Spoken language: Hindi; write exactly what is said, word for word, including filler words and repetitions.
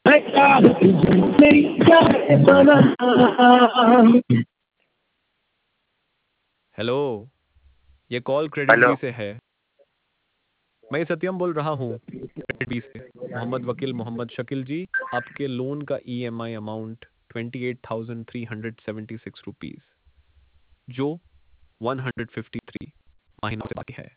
हेलो, ये कॉल क्रेडिट हेलो। बी से है। मैं सत्यम बोल रहा हूँ क्रेडिट बी से। मोहम्मद वकील मोहम्मद शकील जी, आपके लोन का EMI amount twenty eight thousand three hundred seventy six rupees, जो वन हंड्रेड फिफ्टी थ्री महीनों से बाकी है।